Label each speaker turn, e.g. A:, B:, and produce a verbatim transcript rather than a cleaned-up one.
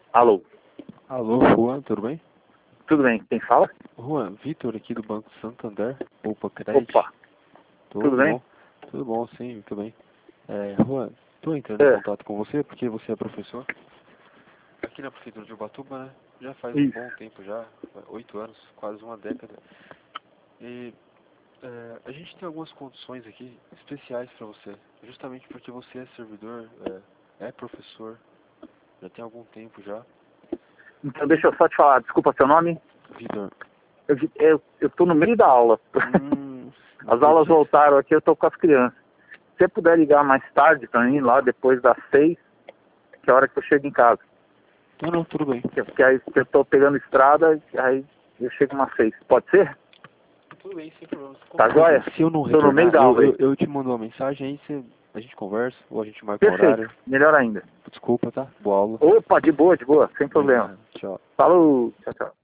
A: Alô,
B: Alô, Juan, tudo bem?
A: tudo bem? Quem fala?
B: Juan, Vitor aqui do Banco Santander, Opa Crédito.
A: Opa,
B: Tudo,
A: tudo bem?
B: bom? Tudo bom, sim, muito bem. É, Juan, estou entrando em
A: É,
B: contato com você porque você é professor aqui na Prefeitura de Ubatuba, né? Já faz um
A: isso.
B: bom tempo já, oito anos, quase uma década. E é, a gente tem algumas condições aqui especiais para você, justamente porque você é servidor, é, é professor, já tem algum tempo já.
A: Então deixa eu só te falar, desculpa seu nome.
B: Vitor,
A: Eu, eu, eu tô no meio da aula.
B: hum,
A: As aulas
B: entendi.
A: voltaram aqui, eu tô com as crianças. Se você puder ligar mais tarde pra mim, lá depois das seis, que é a hora que eu chego em casa.
B: Não, não, tudo bem.
A: Porque aí eu tô pegando estrada, aí eu chego umas seis. Pode ser?
B: Tudo bem, sem problemas.
A: Tá joia?
B: Se eu não
A: Tô no meio
B: retornar,
A: da
B: eu,
A: aula
B: eu,
A: aí.
B: eu te mando uma mensagem, aí você, a gente conversa, ou a gente marca um
A: Perfeito,
B: horário.
A: melhor ainda.
B: Desculpa, tá? Boa aula.
A: Opa, de boa, de boa, sem problema.
B: Obrigado. Tchau.
A: Falou, tchau, tchau.